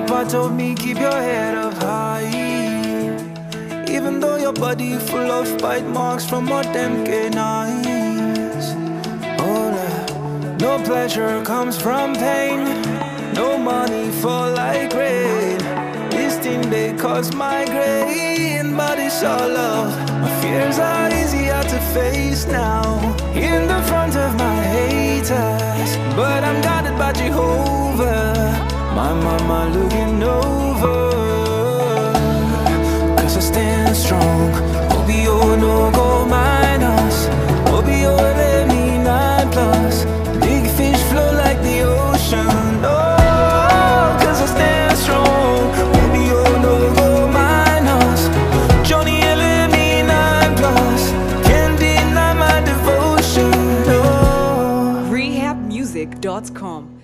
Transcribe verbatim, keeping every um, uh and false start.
Papa told me keep your head up high, even though your body full of bite marks from what them canines. Oh, nah. No pleasure comes from pain, no money fall like rain. This thing they cause migraine, but it's all love. My fears are easier to face now, in the front of my haters, but I'm guided by Jehovah, my mama looking over. Cause I stand strong, O B O no go minus, O B O let me nine plus. Big fish flow like the ocean, oh, cause I stand strong, O B O no go minus. Johnny let me nine plus, can't deny my devotion, no. rehab music dot com